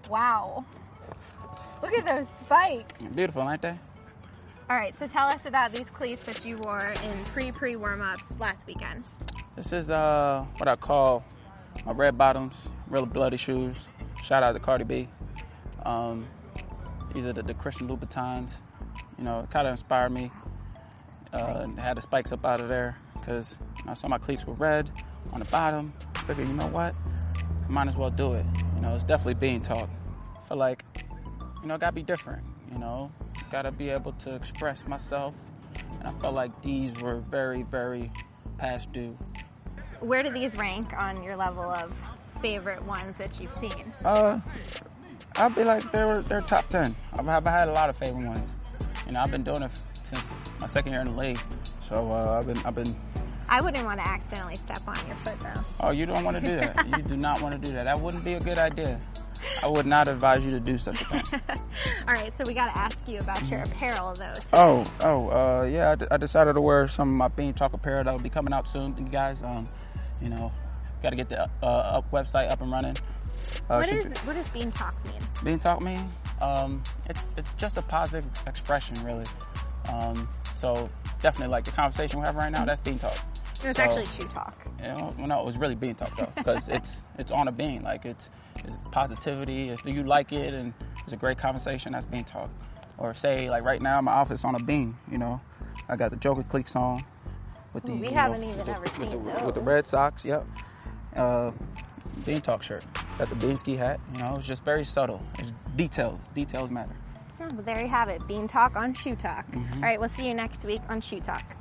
Wow. Look at those spikes. Beautiful, aren't they? All right, so tell us about these cleats that you wore in pre-warm-ups last weekend. This is what I call my red bottoms, real bloody shoes. Shout out to Cardi B. These are the Christian Louboutins. You know, it kind of inspired me. Had the spikes up out of there because I saw my cleats were red on the bottom. I figured, you know what? I might as well do it. You know, it's definitely being talk. I feel like, you know, gotta be different. You know, gotta be able to express myself. And I felt like these were very, very past due. Where do these rank on your level of favorite ones that you've seen? I'd be like they're top 10. I've had a lot of favorite ones. You know, I've been doing it since my second year in the league. So I've been. I wouldn't want to accidentally step on your foot though. Oh, you don't want to do that. You do not want to do that. That wouldn't be a good idea. I would not advise you to do such a thing. All right, so we got to ask you about your apparel though. Today. Yeah. I decided to wear some of my Bean Talk apparel that will be coming out soon. You guys, you know, got to get the website up and running. What does Bean Talk mean? Bean Talk mean? It's just a positive expression, really. So definitely, like the conversation we have right now, that's Bean Talk. It's actually Shoe Talk. You know, well, no, it was really Bean Talk though, because it's on a bean. Like it's positivity. If you like it and it's a great conversation, that's Bean Talk. Or say like right now, my outfit's on a bean. You know, I got the Joker cleats on with the we haven't even ever seen those. With the red socks. Yep. Bean Talk shirt. Got the bean ski hat. You know, it's just very subtle. It's details. Details matter. Yeah, well, there you have it. Bean Talk on Shoe Talk. All right, we'll see you next week on Shoe Talk.